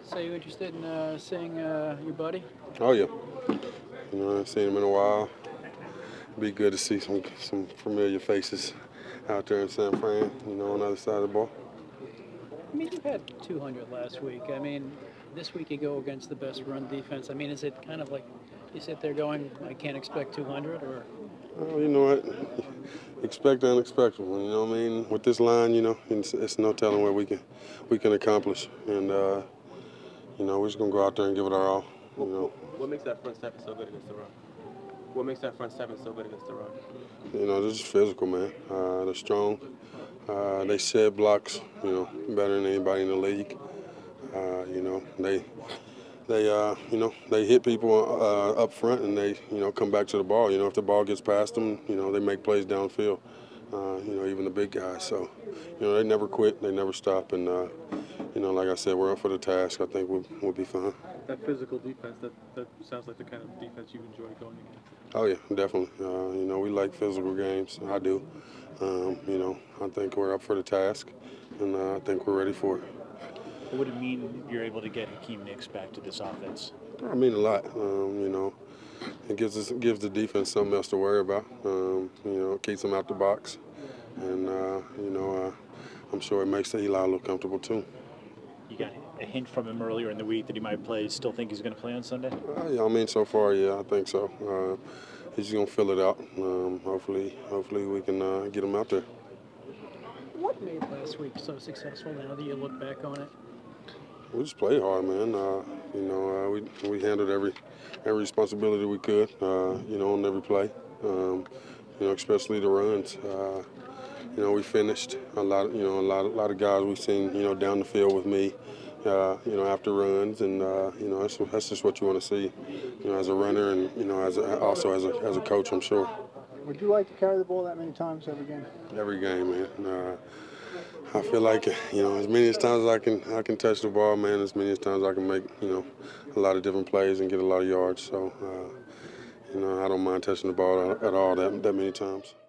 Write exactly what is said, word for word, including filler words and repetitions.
So you interested in uh, seeing uh, your buddy? Oh yeah, you know I haven't seen him in a while. Be good to see some some familiar faces out there in San Fran. You know, on the other side of the ball. I mean, you had two hundred last week. I mean, this week you go against the best run defense. I mean, is it kind of like you sit there going, I can't expect two hundred, or? Oh, you know what? Expect the unexpected. You know what I mean? With this line, you know, it's, it's no telling what we can we can accomplish, and uh, you know we're just gonna go out there and give it our all. You know. What makes that front seven so good against the run? What makes that front seven so good against the run? You know, they're just physical, man. Uh, they're strong. Uh, they shed blocks, you know, better than anybody in the league. Uh, you know, they they uh, you know they hit people uh, up front and they you know come back to the ball. You know, if the ball gets past them, you know they make plays downfield. Uh, you know, even the big guys. So, you know, they never quit, they never stop, and uh, you know, like I said, we're up for the task. I think we'll, we'll be fine. That physical defense, that, that sounds like the kind of defense you enjoy going against. Oh yeah, definitely. Uh, you know, we like physical games. I do. Um, you know, I think we're up for the task, and uh, I think we're ready for it. What would it mean you're able to get Hakeem Nicks back to this offense? I mean a lot. Um, you know, it gives us gives the defense something else to worry about. Um, you know, it keeps them out the box, and uh, you know, uh, I'm sure it makes Eli look comfortable too. You got a hint from him earlier in the week that he might play. Still think he's going to play on Sunday? Uh, yeah, I mean, so far, yeah, I think so. Uh, he's just gonna fill it out. Um, hopefully, hopefully we can uh, get him out there. What made last week so successful now that you look back on it? We just played hard, man. Uh, you know, uh, we we handled every every responsibility we could. Uh, you know, on every play. Um, you know, especially the runs. Uh, you know, we finished a lot. You know, a lot, a lot of guys we've seen. You know, down the field with me. Uh, you know, after runs, and uh, you know, that's that's just what you want to see. You know, as a runner, and you know, as a, also as a as a coach, I'm sure. Would you like to carry the ball that many times every game? Every game, man. Uh, I feel like, you know, as many as times as I can I can touch the ball, man, as many as times I can make, you know, a lot of different plays and get a lot of yards. So, uh, you know, I don't mind touching the ball at all that, that many times.